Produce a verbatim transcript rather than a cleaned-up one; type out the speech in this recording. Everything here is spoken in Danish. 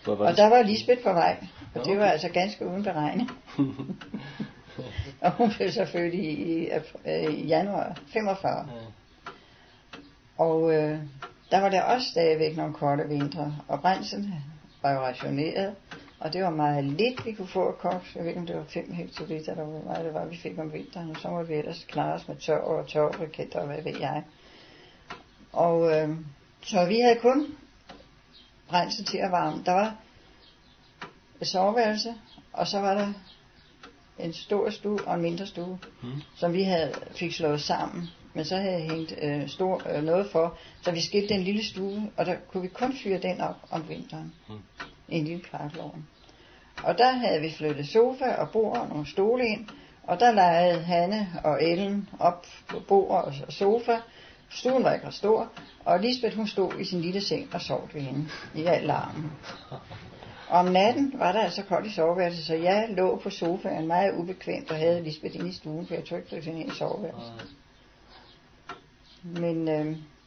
Og der var Lisbeth på vej, og det var altså ganske uden beregning. Og hun blev så født i, i, i januar femogfyrre. Ja. Og øh, der var der også stadigvæk nogle kolde vintre, og brændslen var jo rationeret, og det var meget lidt, vi kunne få af koks. Jeg ved ikke, om det var fem hektoliter, eller hvor meget det var, vi fik om vinteren, og så måtte vi ellers klare os med tør og tørbriketter, og hvad ved jeg. Og øh, så vi havde kun brændsel til at varme. Der var et soveværelse, og så var der en stor stue og en mindre stue, mm. som vi havde fik slået sammen. Men så havde jeg hængt øh, stor, øh, noget for, så vi skilte en lille stue, og der kunne vi kun fyre den op om vinteren. Mm. I en lille kakkelovn. Og der havde vi flyttet sofa og bord og nogle stole ind, og der legede Hanne og Ellen op på bord og sofa. Stuen var ikke stor, og Lisbeth hun stod i sin lille seng og sov ved hende i al larmen. Om natten var der altså koldt i soveværelset, så jeg lå på sofaen meget ubekvemt og havde Lisbeth inde i stuen, for jeg tog ikke hende ind i soveværelset. Men øh,